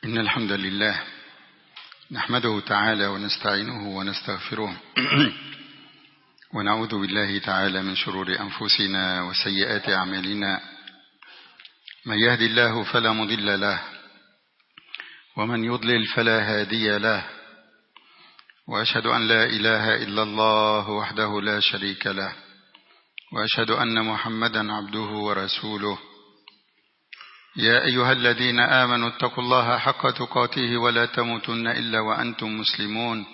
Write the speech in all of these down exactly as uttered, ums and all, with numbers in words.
إن الحمد لله نحمده تعالى ونستعينه ونستغفره ونعوذ بالله تعالى من شرور أنفسنا وسيئات أعمالنا. من يهد الله فلا مضل له ومن يضلل فلا هادي له، وأشهد أن لا إله إلا الله وحده لا شريك له، وأشهد أن محمدا عبده ورسوله. يا أيها الذين آمنوا اتقوا الله حق تقاته ولا تموتن إلا وأنتم مسلمون.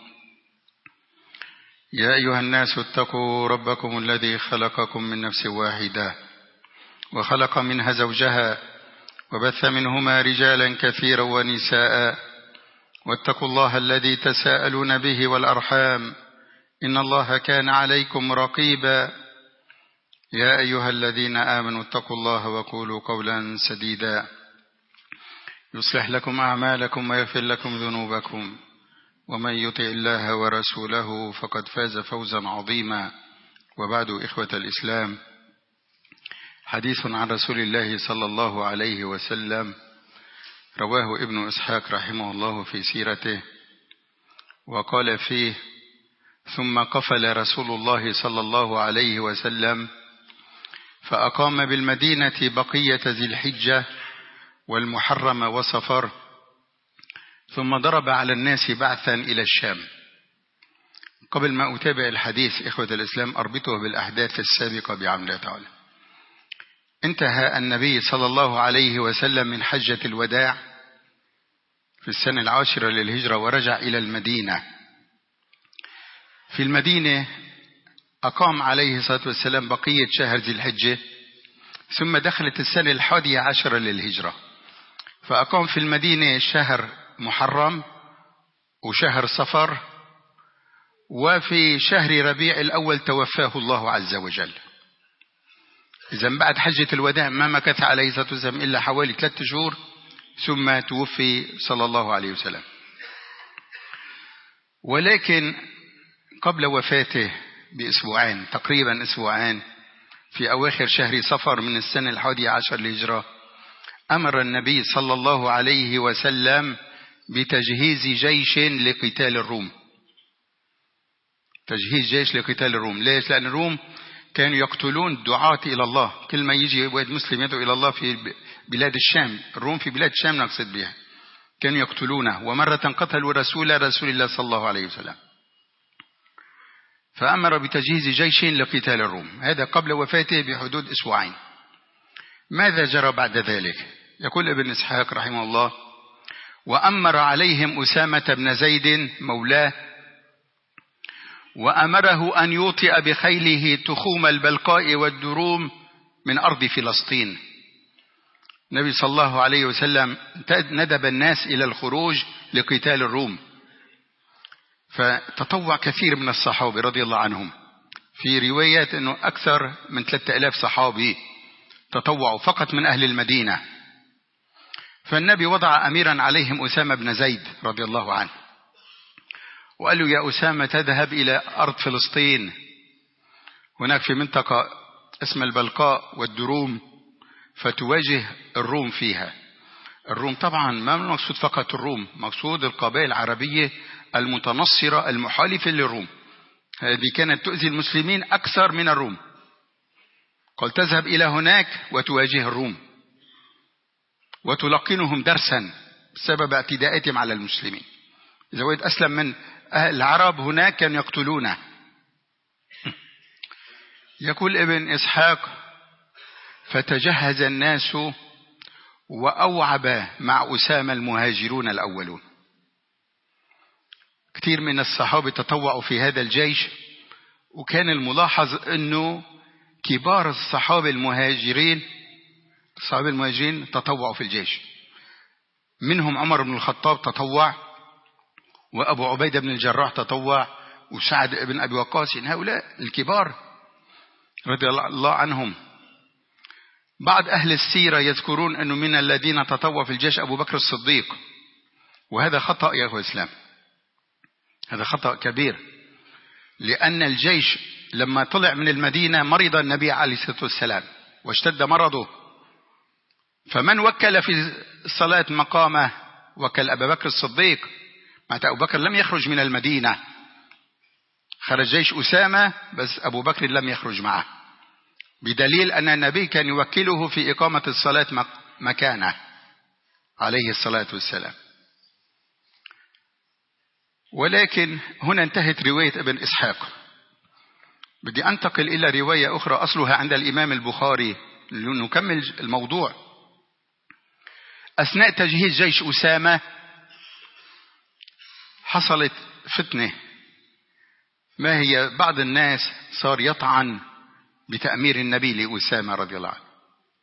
يا أيها الناس اتقوا ربكم الذي خلقكم من نفس واحدة وخلق منها زوجها وبث منهما رجالا كثيرا ونساء، واتقوا الله الذي تساءلون به والأرحام إن الله كان عليكم رقيبا. يا أيها الذين آمنوا اتقوا الله وقولوا قولا سديدا يصلح لكم أعمالكم ويغفر لكم ذنوبكم، ومن يطع الله ورسوله فقد فاز فوزا عظيما. وبعد، إخوة الإسلام، حديث عن رسول الله صلى الله عليه وسلم رواه ابن إسحاق رحمه الله في سيرته، وقال فيه: ثم قفل رسول الله صلى الله عليه وسلم فأقام بالمدينة بقية ذي الحجة والمحرم وصفر، ثم ضرب على الناس بعثا إلى الشام. قبل ما أتابع الحديث إخوة الإسلام أربطه بالأحداث السابقة بعون الله تعالى. انتهى النبي صلى الله عليه وسلم من حجة الوداع في السنة العاشرة للهجرة ورجع إلى المدينة. في المدينة أقام عليه الصلاة والسلام بقية شهر ذي الحجة، ثم دخلت السنة الحادية عشرة للهجرة، فأقام في المدينة شهر محرم وشهر صفر، وفي شهر ربيع الأول توفاه الله عز وجل. إذا بعد حجة الوداع ما مكث عليه الصلاة والسلام إلا حوالي ثلاثة شهور ثم توفي صلى الله عليه وسلم. ولكن قبل وفاته بأسبوعين، تقريبا أسبوعين، في أواخر شهر صفر من السنة الحادية عشر للهجرة، أمر النبي صلى الله عليه وسلم بتجهيز جيش لقتال الروم. تجهيز جيش لقتال الروم. ليش؟ لأن الروم كانوا يقتلون الدعاة إلى الله. كل ما يجي واحد مسلم يدعو إلى الله في بلاد الشام، الروم في بلاد الشام نقصد بها، كانوا يقتلونه. ومرة قتلوا رسول رسول الله صلى الله عليه وسلم، فأمر بتجهيز جيش لقتال الروم. هذا قبل وفاته بحدود أسبوعين. ماذا جرى بعد ذلك؟ يقول ابن إسحاق رحمه الله: وأمر عليهم أسامة بن زيد مولاه، وأمره أن يوطئ بخيله تخوم البلقاء والدروم من أرض فلسطين. النبي صلى الله عليه وسلم ندب الناس إلى الخروج لقتال الروم، فتطوع كثير من الصحابة رضي الله عنهم. في روايات أنه أكثر من ثلاثة آلاف صحابي تطوعوا فقط من أهل المدينة. فالنبي وضع أميرا عليهم أسامة بن زيد رضي الله عنه، وقال له: يا أسامة تذهب إلى أرض فلسطين، هناك في منطقة اسم البلقاء والدروم، فتواجه الروم فيها. الروم طبعا ما مقصود فقط الروم، مقصود القبائل العربية المتنصرة المحالفة للروم. هذه كانت تؤذي المسلمين أكثر من الروم. قال: تذهب إلى هناك وتواجه الروم وتلقنهم درسا بسبب اعتداءاتهم على المسلمين. إذا واحد أسلم من أهل العرب هناك كانوا يقتلونه. يقول ابن إسحاق: فتجهز الناس وأوعب مع أسامة المهاجرون الأولون. كثير من الصحابة تطوعوا في هذا الجيش، وكان الملاحظ أنه كبار الصحابة المهاجرين الصحابة المهاجرين تطوعوا في الجيش. منهم عمر بن الخطاب تطوع، وأبو عبيدة بن الجراح تطوع، وسعد بن أبي وقاص. هؤلاء الكبار رضي الله عنهم. بعض أهل السيرة يذكرون أنه من الذين تطوعوا في الجيش أبو بكر الصديق، وهذا خطأ يا أخوة الإسلام، هذا خطأ كبير. لأن الجيش لما طلع من المدينة مرض النبي عليه الصلاة والسلام واشتد مرضه، فمن وكل في الصلاة مقامه وكل أبا بكر الصديق. معناتها أبو بكر لم يخرج من المدينة، خرج جيش أسامة بس أبو بكر لم يخرج معه، بدليل أن النبي كان يوكله في إقامة الصلاة مكانه عليه الصلاة والسلام. ولكن هنا انتهت رواية ابن إسحاق. بدي أنتقل إلى رواية أخرى أصلها عند الإمام البخاري لنكمل الموضوع. أثناء تجهيز جيش أسامة حصلت فتنة. ما هي؟ بعض الناس صار يطعن بتأمير النبي لأسامة رضي الله عنه.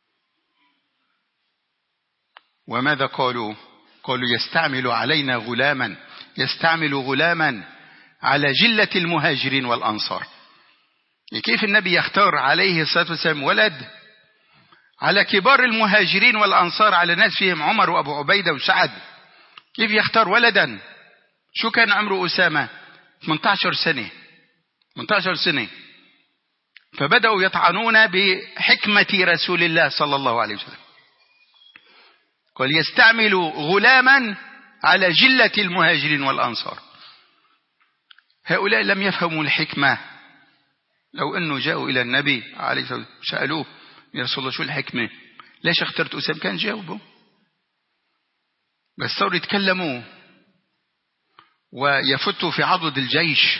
وماذا قالوا؟ قالوا يستعمل علينا غلاما، يستعمل غلاما على جلة المهاجرين والأنصار. كيف النبي يختار عليه الصلاة والسلام ولد على كبار المهاجرين والأنصار، على ناس فيهم عمر وأبو عبيدة وسعد؟ كيف يختار ولدا؟ شو كان عمره أسامة؟ ثمانية عشر سنة ثمانية عشر سنة. فبدأوا يطعنون بحكمة رسول الله صلى الله عليه وسلم. قال يستعمل غلاما على جلة المهاجرين والأنصار. هؤلاء لم يفهموا الحكمة. لو أنه جاءوا إلى النبي عليه الصلاة والسلام سألوه يا رسول الله شو الحكمة، ليش اخترت أسامة، كان جاوبه. بس صاروا يتكلموا ويفتوا في عضد الجيش.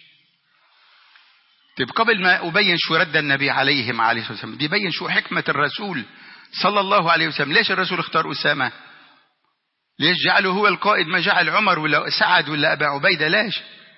طيب قبل ما أبين شو رد النبي عليهم عليه الصلاة والسلام بدي أبين شو حكمة الرسول صلى الله عليه وسلم. ليش الرسول اختار أسامة؟ ليش جعله هو القائد ما جعل عمر ولا سعد ولا أبا عبيدة؟ ليش؟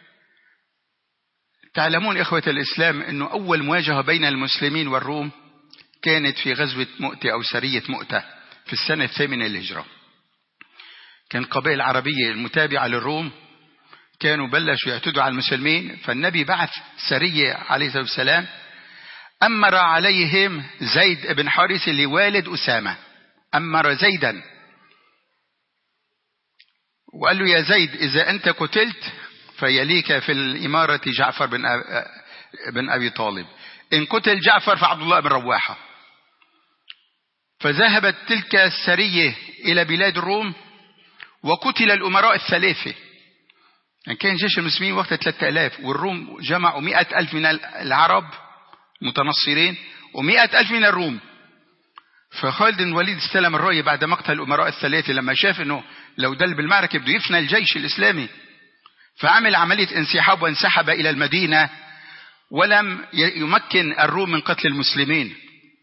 تعلمون إخوة الإسلام أنه أول مواجهة بين المسلمين والروم كانت في غزوة مؤتة أو سرية مؤتة في السنة الثامنة للهجرة. كان قبائل عربية المتابعة للروم كانوا بلشوا يعتدوا على المسلمين، فالنبي بعث سرية عليه الصلاة والسلام أمر عليهم زيد بن حارث اللي والد أسامة. أمر زيدا وقال له يا زيد إذا أنت قتلت فيليك في الإمارة جعفر بن بن أبي طالب، إن قتل جعفر فعبد الله بن رواحة. فذهبت تلك السرية إلى بلاد الروم وقتل الأمراء الثلاثة. يعني كان جيش المسلمين وقتها ثلاثة آلاف، والروم جمعوا مئة ألف من العرب متنصرين ومئة ألف من الروم. فخالد بن الوليد استلم الراية بعد مقتل الأمراء الثلاثة، لما شاف أنه لو دل بالمعركة بده يفنى الجيش الإسلامي، فعمل عملية انسحاب وانسحب إلى المدينة ولم يمكن الروم من قتل المسلمين.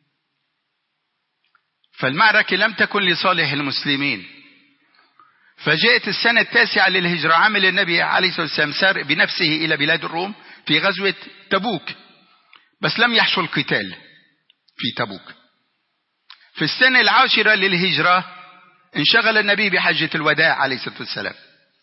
فالمعركة لم تكن لصالح المسلمين. فجاءت السنة التاسعة للهجرة، عمل النبي عليه الصلاة والسلام سار بنفسه إلى بلاد الروم في غزوة تبوك، بس لم يحصل قتال في تبوك. في السنة العاشرة للهجرة انشغل النبي بحجة الوداع عليه الصلاة والسلام.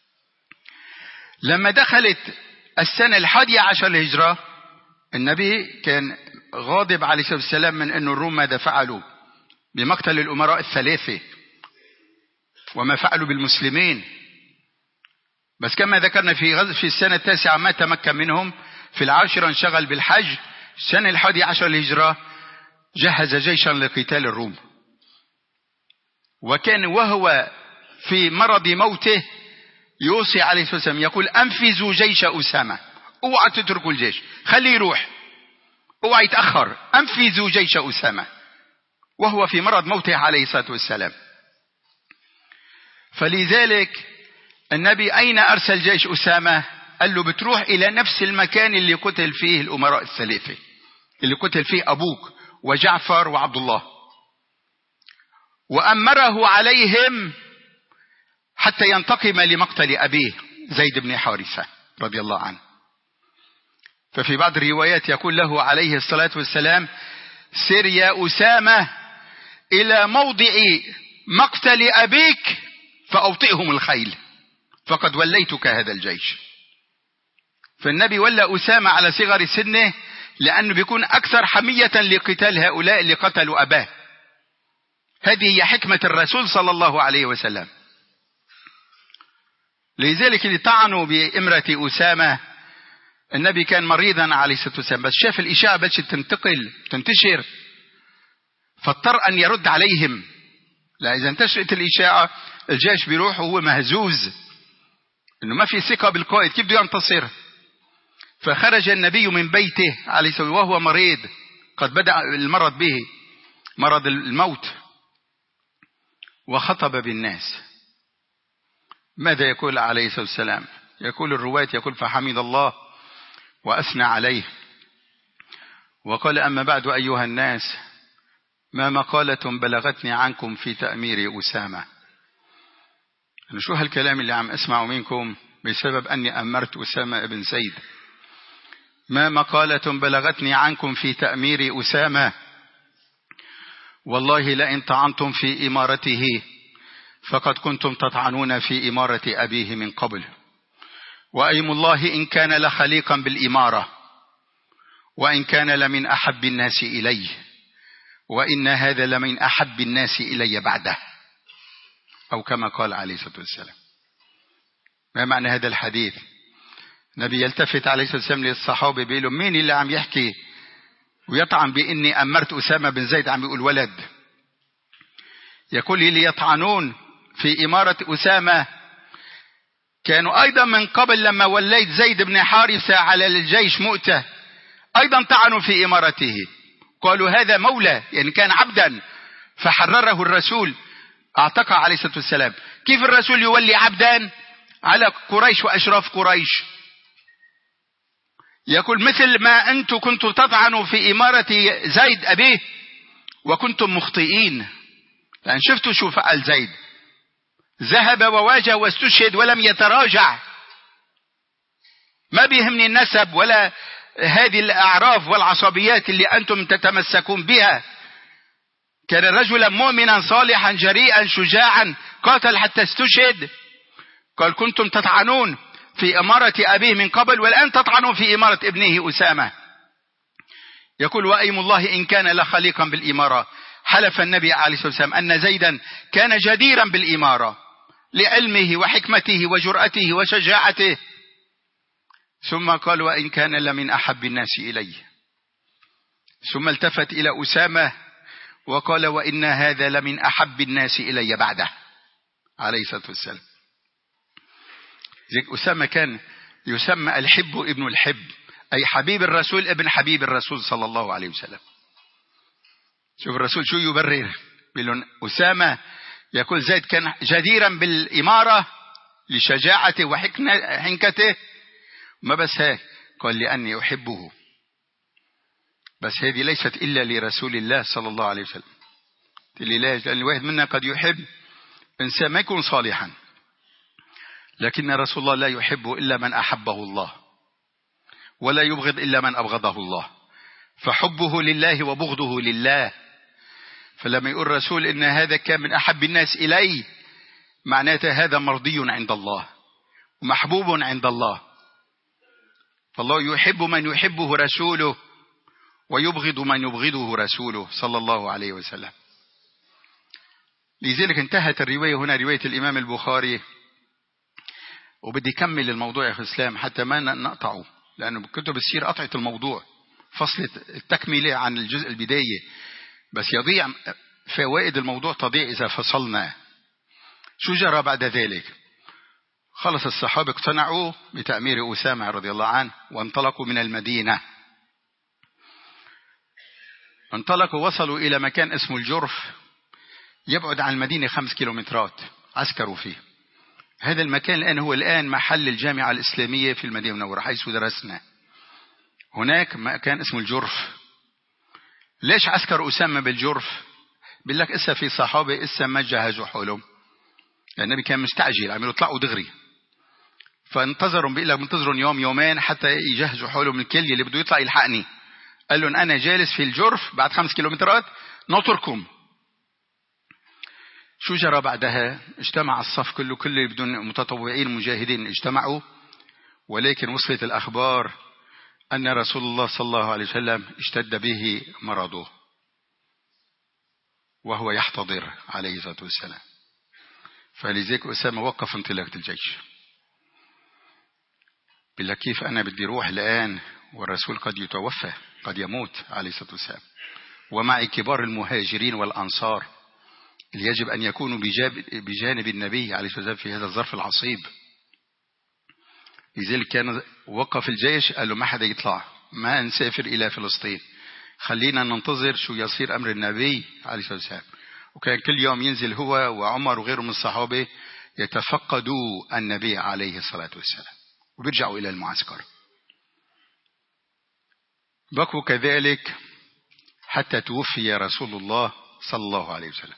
لما دخلت السنة الحادية عشر للهجرة النبي كان غاضب عليه الصلاة والسلام من أن الروم ماذا فعلوا بمقتل الأمراء الثلاثة وما فعلوا بالمسلمين. بس كما ذكرنا في غزو في السنة التاسعة ما تمكن منهم، في العاشرة انشغل بالحج، السنة الحادية عشر للهجرة جهز جيشا لقتال الروم. وكان وهو في مرض موته يوصي عليه الصلاة والسلام يقول أنفذوا جيش أسامة، اوعى تتركوا الجيش، خليه يروح، اوعى يتأخر، أنفذوا جيش أسامة، وهو في مرض موته عليه الصلاة والسلام. فلذلك النبي أين أرسل جيش أسامة؟ قال له بتروح إلى نفس المكان اللي قتل فيه الأمراء الثلاثة، اللي قتل فيه أبوك وجعفر وعبد الله، وأمره عليهم حتى ينتقم لمقتل أبيه زيد بن حارثة رضي الله عنه. ففي بعض الروايات يقول له عليه الصلاة والسلام سر يا أسامة إلى موضع مقتل أبيك فأوطئهم الخيل فقد وليتك هذا الجيش. فالنبي ولى أسامة على صغر سنه لأنه بيكون أكثر حمية لقتال هؤلاء اللي قتلوا أباه. هذه هي حكمة الرسول صلى الله عليه وسلم. لذلك اللي طعنوا بإمرة أسامة، النبي كان مريضا عليه الصلاة والسلام، بس شاف الإشاعة بدأت تنتقل تنتشر فاضطر أن يرد عليهم. لا إذا انتشرت الإشاعة الجيش بيروح وهو مهزوز انه ما في ثقة بالقائد، كيف بده ينتصر؟ فخرج النبي من بيته عليه الصلاة وهو مريض، قد بدأ المرض به، مرض الموت، وخطب بالناس. ماذا يقول عليه الصلاة والسلام؟ يقول الرواة يقول فحمد الله وأثنى عليه وقال أما بعد أيها الناس، ما مقالة بلغتني عنكم في تأمير أسامة. أنا شو هالكلام اللي عم أسمعه منكم بسبب أني أمرت أسامة بن زيد. ما مقالة بلغتني عنكم في تأمير أسامة، والله لئن طعنتم في إمارته فقد كنتم تطعنون في إمارة أبيه من قبل، وأيم الله إن كان لخليقا بالإمارة، وإن كان لمن أحب الناس إليه، وإن هذا لمن أحب الناس إلي بعده، أو كما قال عليه الصلاة والسلام. ما معنى هذا الحديث؟ النبي يلتفت عليه الصلاة والسلام للصحابة بيقول لهم مين اللي عم يحكي ويطعن بإني أمرت أسامة بن زيد؟ عم يقول ولد. يقول لي يطعنون في إمارة أسامة كانوا أيضا من قبل لما وليت زيد بن حارثة على الجيش مؤتة أيضا طعنوا في إمارته، قالوا هذا مولى، يعني كان عبدا فحرره الرسول اعتقى عليه الصلاة والسلام. كيف الرسول يولي عبدا على قريش وأشراف قريش؟ يقول مثل ما أنتم كنتم تطعنوا في إمارة زيد أبيه وكنتم مخطئين، لأن شفتوا شو فعل زيد، ذهب وواجه واستشهد ولم يتراجع. ما بيهمني النسب ولا هذه الأعراف والعصبيات اللي أنتم تتمسكون بها. كان رجلا مؤمنا صالحا جريئا شجاعا قاتل حتى استشهد. قال كنتم تطعنون في إمارة أبيه من قبل والآن تطعنون في إمارة ابنه أسامة. يقول وأيم الله إن كان لخليقا بالإمارة. حلف النبي عليه الصلاة والسلام أن زيدا كان جديرا بالإمارة لعلمه وحكمته وجرأته وشجاعته. ثم قال وإن كان لمن أحب الناس إليه. ثم التفت إلى أسامة وقال وإن هذا لمن أحب الناس إلي بعده عليه الصلاة والسلام. زي أسامة كان يسمى الحب ابن الحب، أي حبيب الرسول ابن حبيب الرسول صلى الله عليه وسلم. شوف الرسول شو يبرر، بيقول أسامة يقول زيد كان جديرا بالإمارة لشجاعته وحنكته، ما بس هيك قال لأني أحبه. بس هذه ليست إلا لرسول الله صلى الله عليه وسلم. ليش؟ لأن الواحد منا قد يحب إنسان ما يكون صالحا، لكن رسول الله لا يحب إلا من أحبه الله، ولا يبغض إلا من أبغضه الله، فحبه لله وبغضه لله. فلما يقول الرسول إن هذا كان من أحب الناس إلي، معناته هذا مرضي عند الله ومحبوب عند الله. فالله يحب من يحبه رسوله ويبغض من يبغضه رسوله صلى الله عليه وسلم. لذلك انتهت الرواية هنا، رواية الإمام البخاري. وبدي كمل الموضوع يا أخي الإسلام حتى ما نقطعه، لأنه كتب السير قطعت الموضوع، فصلت التكملة عن الجزء البداية، بس يضيع فوائد الموضوع تضيع إذا فصلنا. شو جرى بعد ذلك؟ خلص الصحابة اقتنعوا بتأمير أسامة رضي الله عنه وانطلقوا من المدينة. انطلقوا وصلوا إلى مكان اسمه الجرف، يبعد عن المدينة خمس كيلومترات، عسكروا فيه. هذا المكان الآن هو الآن محل الجامعة الإسلامية في المدينة المنورة حيث درسنا. هناك مكان اسمه الجرف. ليش عسكر أسامة بالجرف؟ بيقول لك إسا في صحابة إسا ما جهزوا حولهم، النبي كان مستعجل عم يطلعوا دغري، فانتظروا، بيقول لك منتظرون يوم يومين حتى يجهزوا حولهم الكل اللي بده يطلع يلحقني. قال لهم أنا جالس في الجرف بعد خمس كيلومترات نطركم. شو جرى بعدها؟ اجتمع الصف كله، كل اللي بدون متطوعين مجاهدين اجتمعوا، ولكن وصلت الأخبار أن رسول الله صلى الله عليه وسلم اشتد به مرضه وهو يحتضر عليه الصلاة والسلام. فلذلك أسامة وقف انطلاقة الجيش. بلا كيف أنا بدي روح الآن والرسول قد يتوفى، قد يموت عليه الصلاة والسلام، ومعي كبار المهاجرين والأنصار اللي يجب أن يكونوا بجانب النبي عليه الصلاة والسلام في هذا الظرف العصيب. لذلك كان وقف الجيش، قال له ما حدا يطلع، ما نسافر إلى فلسطين، خلينا ننتظر شو يصير أمر النبي عليه الصلاة والسلام. وكان كل يوم ينزل هو وعمر وغيره من الصحابة يتفقدوا النبي عليه الصلاة والسلام وبيرجعوا إلى المعسكر. بقوا كذلك حتى توفي رسول الله صلى الله عليه وسلم.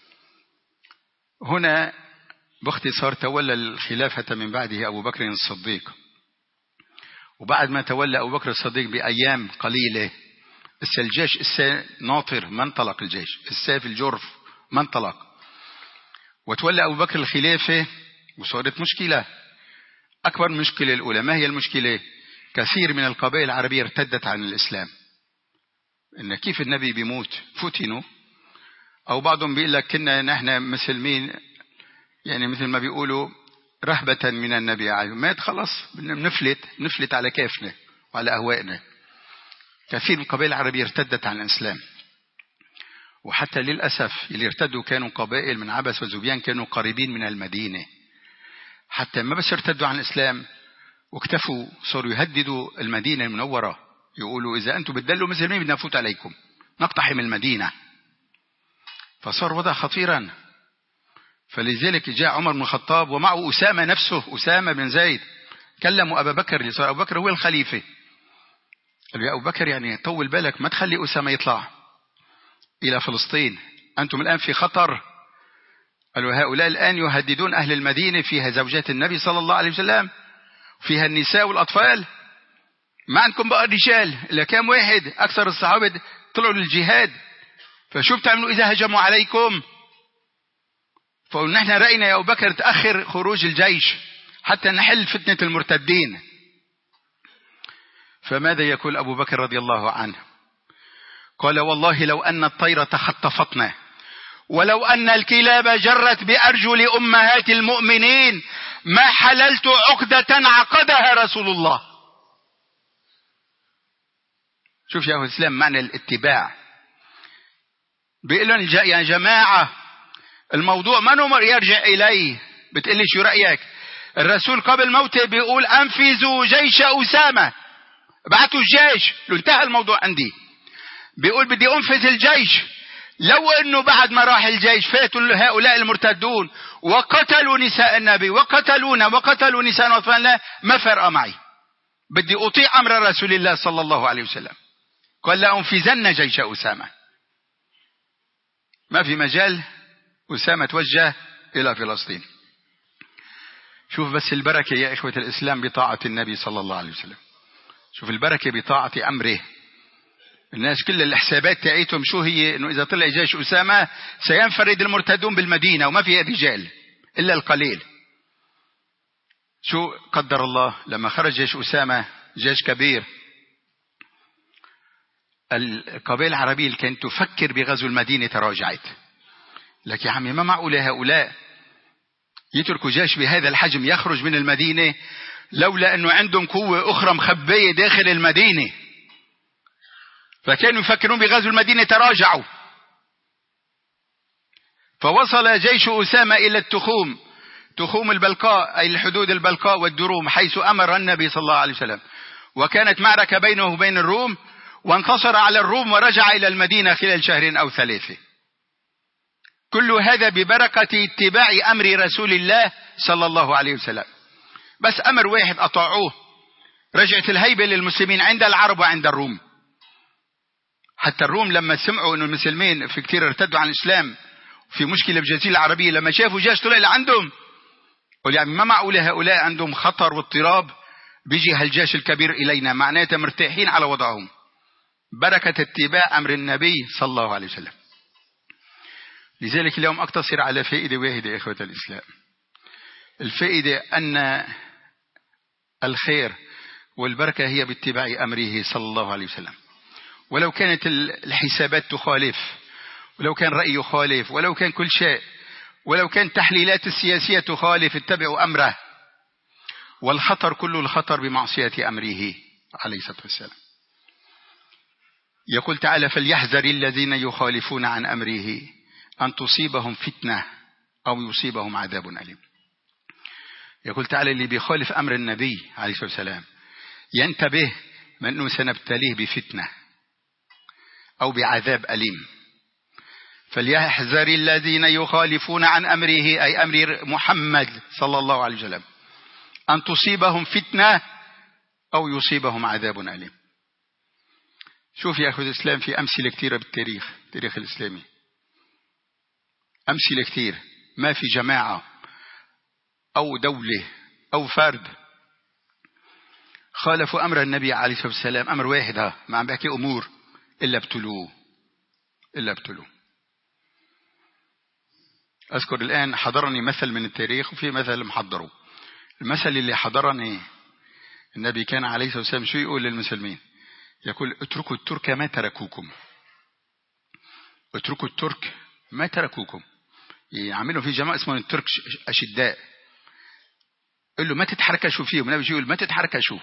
هنا باختصار تولى الخلافة من بعده أبو بكر الصديق. وبعد ما تولى أبو بكر الصديق بأيام قليلة الجيش السا ناطر ما انطلق، الجيش السا في الجرف ما انطلق، وتولى أبو بكر الخلافة وصارت مشكلة. أكبر مشكلة الأولى، ما هي المشكلة؟ كثير من القبائل العربية ارتدت عن الإسلام. إن كيف النبي بيموت فتنوا، أو بعضهم بيقول لك كنا نحن مسلمين، يعني مثل ما بيقولوا رهبة من النبي عليه مات، خلاص نفلت نفلت على كيفنا وعلى أهوائنا. كثير من القبائل العربية ارتدت عن الإسلام، وحتى للأسف اللي ارتدوا كانوا قبائل من عبس وزبيان، كانوا قريبين من المدينة. حتى ما بس ارتدوا عن الإسلام واكتفوا، صاروا يهددوا المدينة المنورة، يقولوا إذا أنتم بتدلوا مسلمين بدنا نفوت عليكم، نقتحم المدينة. فصار وضع خطيرا. فلذلك جاء عمر بن الخطاب ومعه أسامة نفسه، أسامة بن زيد، كلموا أبا بكر اللي صار أبو بكر هو الخليفة. قالوا يا أبو بكر يعني طول بالك، ما تخلي أسامة يطلع إلى فلسطين، أنتم الآن في خطر. قالوا هؤلاء الآن يهددون أهل المدينة، فيها زوجات النبي صلى الله عليه وسلم، فيها النساء والأطفال، ما عندكم بقى رجال إلا كام واحد، أكثر الصحابة طلعوا للجهاد، فشو بتعملوا إذا هجموا عليكم؟ فقلنا نحن رأينا يا أبو بكر تأخر خروج الجيش حتى نحل فتنة المرتدين. فماذا يقول أبو بكر رضي الله عنه؟ قال والله لو أن الطير تخطفتنا، ولو أن الكلاب جرت بأرجل أمهات المؤمنين، ما حللت عقدة عقدها رسول الله. شوف يا أخو الإسلام معنى الاتباع. بيقولون يا جماعة الموضوع ما نمر يرجع إليه. بتقلي شو رأيك؟ الرسول قبل موته بيقول أنفذوا جيش أسامة، بعتوا الجيش، لو انتهى الموضوع عندي. بيقول بدي أنفذ الجيش. لو أنه بعد ما راح الجيش فاتوا هؤلاء المرتدون وقتلوا نساء النبي وقتلونا وقتلوا نساء وأطفالنا، ما فرق معي، بدي أطيع أمر رسول الله صلى الله عليه وسلم. قال لا أنفذن جيش أسامة. ما في مجال، أسامة توجه إلى فلسطين. شوف بس البركة يا إخوة الإسلام بطاعة النبي صلى الله عليه وسلم. شوف البركة بطاعة أمره. الناس كل الحسابات تاعيتهم شو هي؟ إنه إذا طلع جيش أسامة سينفرد المرتدون بالمدينة وما فيها رجال إلا القليل. شو قدر الله لما خرج جيش أسامة، جيش كبير، القبائل العربية اللي كانت تفكر بغزو المدينة تراجعت. لك يا عمي ما معقول هؤلاء يتركوا جيش بهذا الحجم يخرج من المدينة، لولا أنه عندهم قوة أخرى مخبية داخل المدينة، فكانوا يفكرون بغزو المدينة تراجعوا. فوصل جيش أسامة إلى التخوم، تخوم البلقاء أي الحدود البلقاء والدروم، حيث أمر النبي صلى الله عليه وسلم. وكانت معركة بينه وبين الروم، وانتصر على الروم ورجع إلى المدينة خلال شهر أو ثلاثة. كل هذا ببركة اتباع أمر رسول الله صلى الله عليه وسلم. بس أمر واحد أطاعوه، رجعت الهيبة للمسلمين عند العرب وعند الروم. حتى الروم لما سمعوا أن المسلمين في كثير ارتدوا عن الإسلام في مشكلة بالجزيرة العربية، لما شافوا جيش طلع لعندهم، قال يعني ما معقول هؤلاء عندهم خطر واضطراب بيجي هالجيش الكبير إلينا، معناته مرتاحين على وضعهم. بركة اتباع أمر النبي صلى الله عليه وسلم. لذلك اليوم أقتصر على فائدة واحدة يا إخوة الإسلام. الفائدة أن الخير والبركة هي باتباع أمره صلى الله عليه وسلم. ولو كانت الحسابات تخالف، ولو كان رأي يخالف، ولو كان كل شيء، ولو كان تحليلات السياسية تخالف، اتبعوا أمره. والخطر كل الخطر بمعصية أمره عليه الصلاة والسلام. يقول تعالى فليحذر الذين يخالفون عن أمره أن تصيبهم فتنة أو يصيبهم عذاب أليم. يقول تعالى اللي بيخالف أمر النبي عليه الصلاة والسلام ينتبه من أنه سنبتليه بفتنة أو بعذاب أليم. فليحذر الذين يخالفون عن أمره أي أمر محمد صلى الله عليه وسلم أن تصيبهم فتنة أو يصيبهم عذاب أليم. شوف يا أخوة الإسلام في أمثلة كثيرة بالتاريخ التاريخ الإسلامي، أمثلة كثير ما في جماعة أو دولة أو فرد خالفوا أمر النبي عليه الصلاة والسلام أمر واحد، ها ما عم بحكي أمور إلا ابتلوه إلا ابتلوه. أذكر الآن حضرني مثل من التاريخ وفي مثل محضره. المثل اللي حضرني النبي كان عليه الصلاة والسلام شو يقول للمسلمين؟ يقول اتركوا الترك ما تركوكم، اتركوا الترك ما تركوكم. يعملوا في جماعة اسمهم الترك أشداء، قل له ما تتحركشوا فيهم. النبي يقول ما تتحركشوا.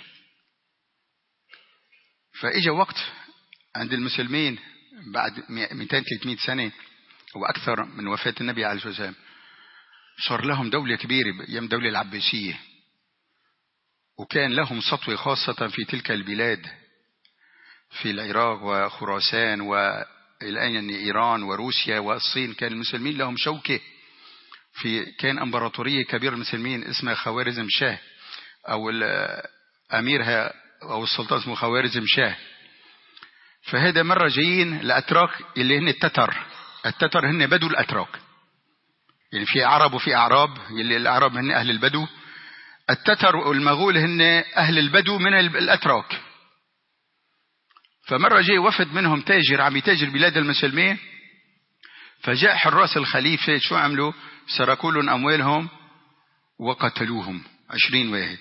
فإجا وقت عند المسلمين بعد مئتين ثلاثمئة سنة وأكثر من وفاة النبي عليه الصلاة والسلام صار لهم دولة كبيرة أيام الدولة العباسية، وكان لهم سطوة خاصة في تلك البلاد في العراق وخراسان والآن إيران وروسيا والصين. كان المسلمين لهم شوكة في كان أمبراطورية كبيرة المسلمين اسمها خوارزم شاه أو أميرها أو السلطان اسمه خوارزم شاه. فهذا مرة جايين الأتراك اللي هن التتر. التتر هن بدو الأتراك، يعني في عرب وفي أعراب، اللي الأعراب هن أهل البدو، التتر والمغول هن أهل البدو من الأتراك. فمرة جاي وفد منهم تاجر عم يتاجر بلاد المسلمين، فجاء حراس الخليفة شو عملوا؟ سرقوا لهم أموالهم وقتلوهم عشرين واحد.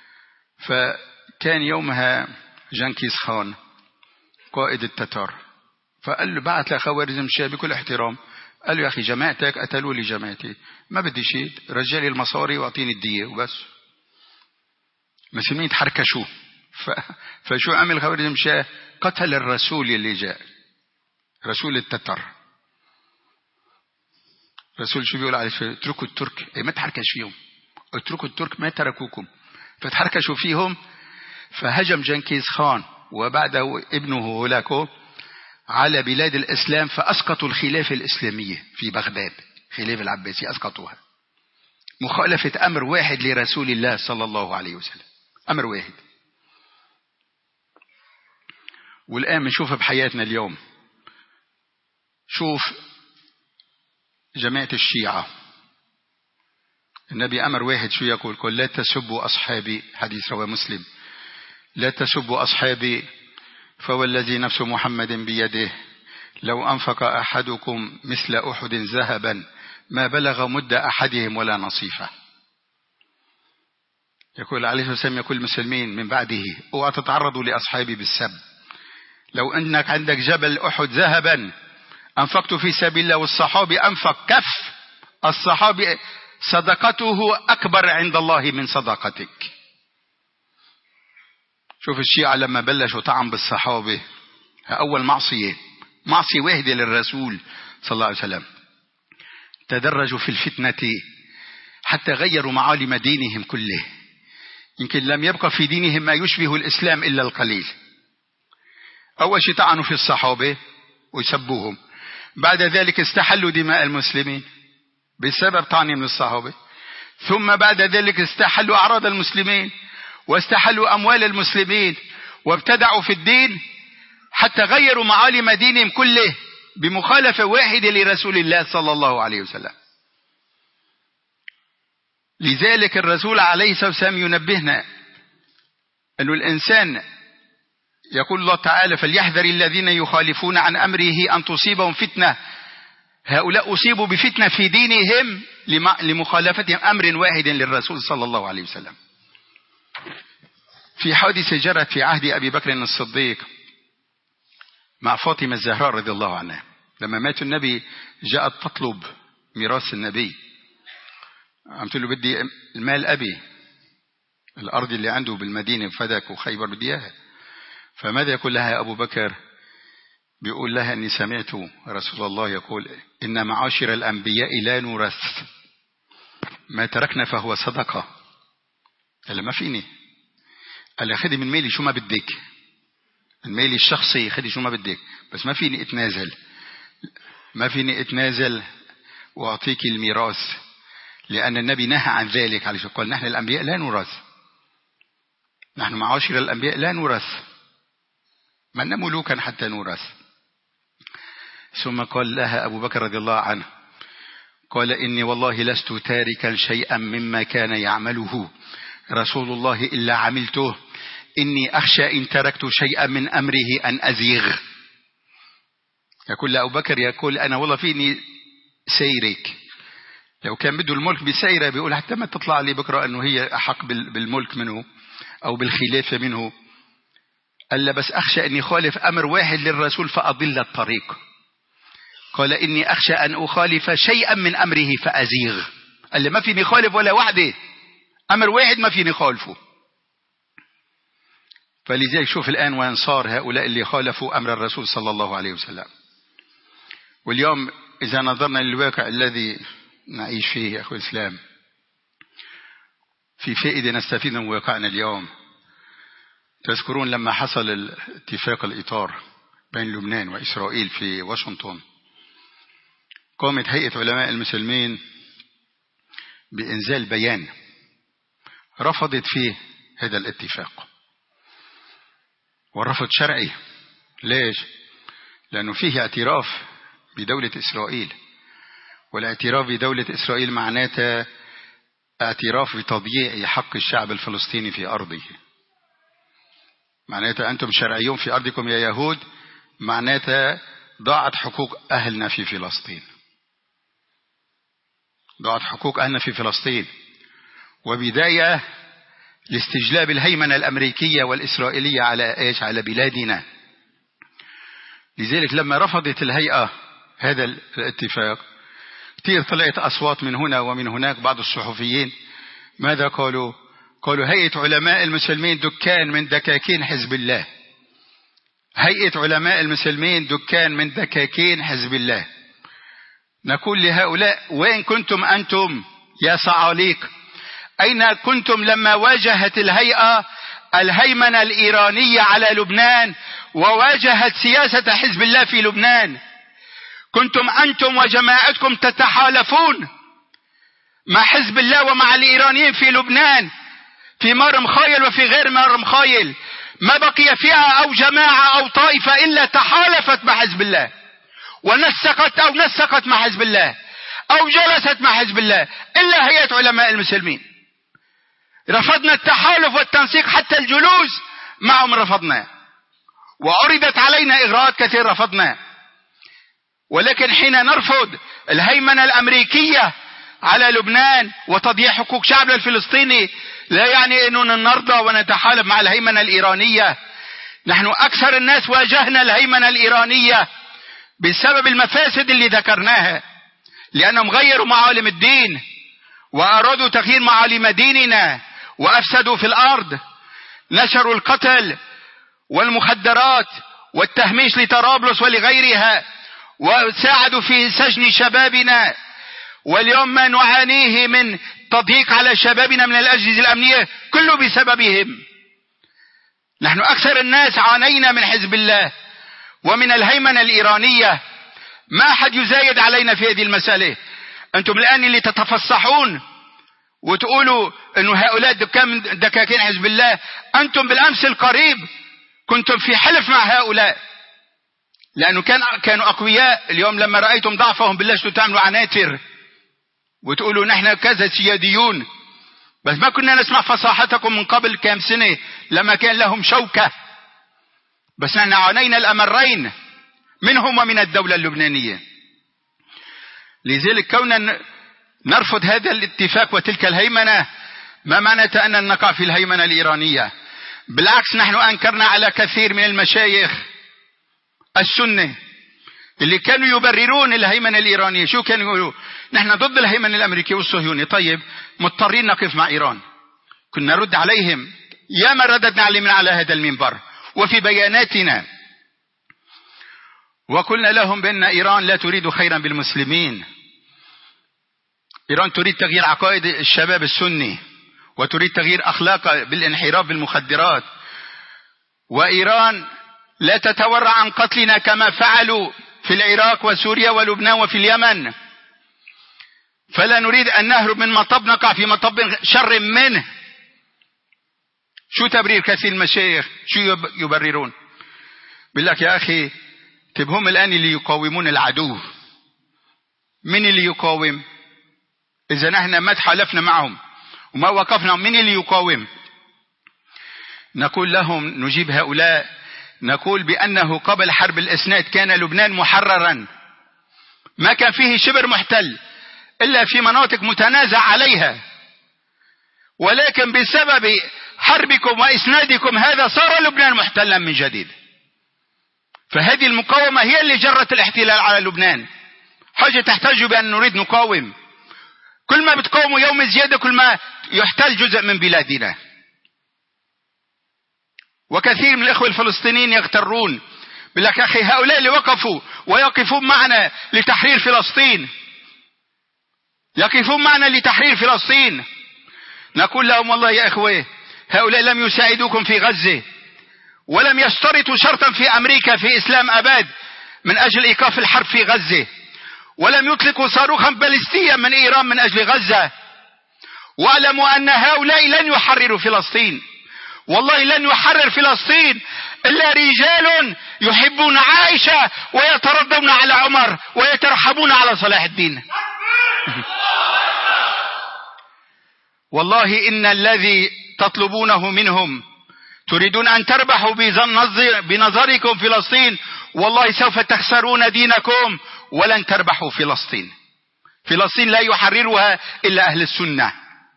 فكان يومها جنكيز خان قائد التتار، فقال له بعت لخوارزم شاه بكل احترام، قال له يا أخي جماعتك قتلوا لي جماعتي، ما بدي شيء، رجالي المصاري واعطيني الدية وبس. المسلمين تحركشوا. ف... فشو عمل خوارزم شاه؟ قتل الرسول اللي جاء، رسول التتر. رسول شو بيقول عليه؟ اتركوا الترك اي ما تحركش فيهم، اتركوا الترك ما تركوكم. فتحركشوا فيهم. فهجم جنكيز خان وبعده ابنه هولاكو على بلاد الإسلام، فأسقطوا الخلافة الإسلامية في بغداد، خلافة العباسي أسقطوها، مخالفة أمر واحد لرسول الله صلى الله عليه وسلم، أمر واحد. والآن بنشوف بحياتنا اليوم، شوف جماعة الشيعة، النبي أمر واحد شو يقول؟ قل لا تسبوا أصحابي، حديث رواه مسلم، لا تسبوا أصحابي فوالذي نفس محمد بيده لو أنفق أحدكم مثل أحد ذهبا ما بلغ مد أحدهم ولا نصيفه. يقول عليه الصلاة والسلام يقول المسلمين من بعده اوعى تتعرضوا لأصحابي بالسب. لو أنك عندك جبل أحد ذهبا أنفقت في سبيل الله والصحابي أنفق كف، الصحابي صدقته أكبر عند الله من صدقتك. شوف الشيعة لما بلشوا طعن بالصحابة، أول معصية معصية واحدة للرسول صلى الله عليه وسلم، تدرجوا في الفتنة حتى غيروا معالم دينهم كله. يمكن لم يبقى في دينهم ما يشبه الإسلام إلا القليل. أول شيء طعنوا في الصحابة ويسبوهم، بعد ذلك استحلوا دماء المسلمين بسبب طعنهم من الصحابة، ثم بعد ذلك استحلوا أعراض المسلمين واستحلوا أموال المسلمين وابتدعوا في الدين حتى غيروا معالم دينهم كله بمخالفة واحدة لرسول الله صلى الله عليه وسلم. لذلك الرسول عليه الصلاة والسلام ينبهنا أن الإنسان، يقول الله تعالى فليحذر الذين يخالفون عن أمره أن تصيبهم فتنة. هؤلاء أصيبوا بفتنة في دينهم لمخالفتهم أمر واحد للرسول صلى الله عليه وسلم. في حادثة جرت في عهد أبي بكر الصديق مع فاطمة الزهراء رضي الله عنها، لما مات النبي جاءت تطلب ميراث النبي، قالت له بدي المال أبي، الأرض اللي عنده بالمدينة فدك وخيبر بدي إياها. فماذا يقول لها أبو بكر؟ بيقول لها أني سمعت رسول الله يقول إن معاشر الأنبياء لا نورث، ما تركنا فهو صدقة. قال ما فيني، قال خدي من ميلي شو ما بدك، من ميلي الشخصي خدي شو ما بدك، بس ما فيني اتنازل، ما فيني اتنازل وأعطيك الميراث، لأن النبي نهى عن ذلك. عليه قال نحن الأنبياء لا نورث، نحن معاشر الأنبياء لا نورث، من ملوكا حتى نورث. ثم قال لها أبو بكر رضي الله عنه قال إني والله لست تاركا شيئا مما كان يعمله رسول الله إلا عملته، إني أخشى إن تركت شيئا من أمره أن أزيغ. يقول لأبو بكر يقول أنا والله فيني سيرك، لو كان بده الملك بسيرة بيقول حتى ما تطلع لي بكرة أنه هي أحق بالملك منه أو بالخلافة منه، قال بس أخشى أني خالف أمر واحد للرسول فأضل الطريق. قال إني أخشى أن أخالف شيئا من أمره فأزيغ، قال ما فيني خالف ولا وحده، أمر واحد ما فيني خالفه. فلذلك شوف الآن وين صار هؤلاء اللي خالفوا أمر الرسول صلى الله عليه وسلم. واليوم إذا نظرنا للواقع الذي نعيش فيه يا أخوة الإسلام، في فائدة نستفيد من واقعنا اليوم. تذكرون لما حصل الاتفاق الإطار بين لبنان وإسرائيل في واشنطن، قامت هيئة علماء المسلمين بإنزال بيان رفضت فيه هذا الاتفاق، والرفض شرعي. ليش؟ لأنه فيه اعتراف بدولة إسرائيل، والاعتراف بدولة إسرائيل معناته اعتراف بتضييع حق الشعب الفلسطيني في أرضه. معناته أنتم شرعيون في أرضكم يا يهود، معناته ضاعت حقوق أهلنا في فلسطين، ضاعت حقوق أهلنا في فلسطين، وبداية لاستجلاب الهيمنة الأمريكية والإسرائيلية على إيش؟ على بلادنا. لذلك لما رفضت الهيئة هذا الاتفاق كثير طلعت أصوات من هنا ومن هناك. بعض الصحفيين ماذا قالوا؟ قالوا هيئة علماء المسلمين دكان من دكاكين حزب الله، هيئة علماء المسلمين دكان من دكاكين حزب الله. نقول لهؤلاء وين كنتم أنتم يا صعاليق؟ أين كنتم لما واجهت الهيئة الهيمنة الإيرانية على لبنان وواجهت سياسة حزب الله في لبنان؟ كنتم أنتم وجماعتكم تتحالفون مع حزب الله ومع الإيرانيين في لبنان، في مرم خايل وفي غير مرم خايل، ما بقي فيها أو جماعة أو طائفة إلا تحالفت مع حزب الله ونسقت أو نسقت مع حزب الله أو جلست مع حزب الله، إلا هيئة علماء المسلمين. رفضنا التحالف والتنسيق، حتى الجلوس معهم رفضنا، وعرضت علينا إغراءات كثير رفضنا. ولكن حين نرفض الهيمنة الأمريكية على لبنان وتضييع حقوق شعبنا الفلسطيني لا يعني أننا نرضى ونتحالف مع الهيمنة الإيرانية. نحن أكثر الناس واجهنا الهيمنة الإيرانية بسبب المفاسد اللي ذكرناها، لأنهم غيروا معالم الدين وأرادوا تغيير معالم ديننا وأفسدوا في الأرض، نشروا القتل والمخدرات والتهميش لطرابلس ولغيرها، وساعدوا في سجن شبابنا. واليوم ما نعانيه من تضييق على شبابنا من الأجهزة الأمنية كله بسببهم. نحن أكثر الناس عانينا من حزب الله ومن الهيمنة الإيرانية. ما أحد يزايد علينا في هذه المسألة. أنتم الآن اللي تتفصحون وتقولوا أنه هؤلاء دكاكين حزب الله، أنتم بالأمس القريب كنتم في حلف مع هؤلاء، لأنه كان كانوا أقوياء. اليوم لما رأيتم ضعفهم بلشتوا تعملوا عناتر وتقولوا نحن كذا سياديون، بس ما كنا نسمع فصاحتكم من قبل كام سنة لما كان لهم شوكة. بس نحن عانينا الأمرين منهم ومن الدولة اللبنانية. لذلك كوننا نرفض هذا الاتفاق وتلك الهيمنة ما معناته أن نقع في الهيمنة الإيرانية. بالعكس نحن أنكرنا على كثير من المشايخ السنة اللي كانوا يبررون الهيمنة الإيرانية. شو كانوا يقولوا؟ نحن ضد الهيمنة الأمريكية والصهيوني، طيب مضطرين نقف مع إيران. كنا نرد عليهم، يا ما رددنا عليهم على هذا المنبر وفي بياناتنا. وقلنا لهم بأن إيران لا تريد خيرا بالمسلمين. إيران تريد تغيير عقائد الشباب السني، وتريد تغيير أخلاق بالانحراف بالمخدرات. وإيران لا تتورع عن قتلنا كما فعلوا في العراق وسوريا ولبنان وفي اليمن. فلا نريد أن نهرب من مطب نقع في مطب شر منه. شو تبرير كثير المشايخ؟ شو يبررون؟ بالله يا أخي، تبهم الآن اللي يقاومون العدو. من اللي يقاوم؟ إذا نحن ما تحالفنا معهم وما وقفنا، من اللي يقاوم؟ نقول لهم، نجيب هؤلاء، نقول بأنه قبل حرب الإسناد كان لبنان محررا، ما كان فيه شبر محتل إلا في مناطق متنازع عليها، ولكن بسبب حربكم وإسنادكم هذا صار لبنان محتلا من جديد. فهذه المقاومة هي اللي جرت الاحتلال على لبنان. حاجة تحتاج بأن نريد نقاوم. كل ما بتقاوموا يوم زيادة كل ما يحتل جزء من بلادنا. وكثير من الإخوة الفلسطينيين يغترون بالله يا أخي، هؤلاء اللي وقفوا ويقفون معنا لتحرير فلسطين، يقفون معنا لتحرير فلسطين. نقول لهم والله يا إخوة، هؤلاء لم يساعدوكم في غزة، ولم يشترطوا شرطا في أمريكا في إسلام أباد من أجل إيقاف الحرب في غزة، ولم يطلقوا صاروخا باليستيا من إيران من أجل غزة. واعلموا أن هؤلاء لن يحرروا فلسطين، والله لن يحرر فلسطين إلا رجال يحبون عائشة ويتردون على عمر ويترحمون على صلاح الدين. والله إن الذي تطلبونه منهم تريدون أن تربحوا بنظركم فلسطين، والله سوف تخسرون دينكم ولن تربحوا فلسطين. فلسطين لا يحررها إلا أهل السنة.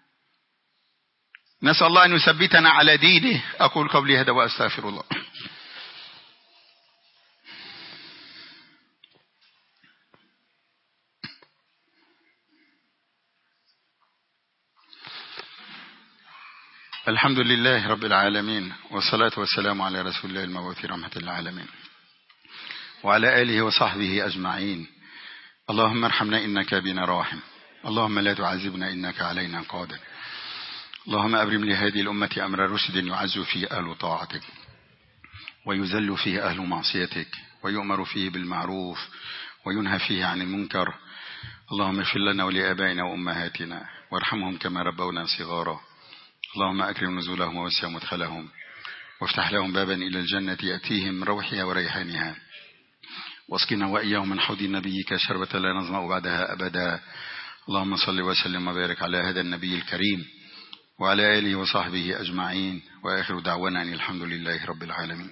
نسأل الله أن يثبتنا على دينه. أقول قولي هذا وأستغفر الله. الحمد لله رب العالمين، والصلاة والسلام على رسول الله المبعوث رحمة للعالمين وعلى آله وصحبه أجمعين. اللهم ارحمنا إنك بنا راحم، اللهم لا تعذبنا إنك علينا قادر. اللهم أبرم لهذه الأمة أمر رشد يعز فيه أهل طاعتك ويذل فيه أهل معصيتك، ويؤمر فيه بالمعروف وينهى فيه عن المنكر. اللهم اغفر لنا ولآبائنا وأمهاتنا وارحمهم كما ربونا صغارا. اللهم أكرم نزولهم ووسع مدخلهم، وافتح لهم بابا إلى الجنة يأتيهم من روحها وريحانها، واسقنا وإياهم من حوض نبيك شربة لا نظمأ بعدها أبدا. اللهم صل وسلم وبارك على هذا النبي الكريم وعلى آله وصحبه أجمعين، وآخر دعوانا أن الحمد لله رب العالمين.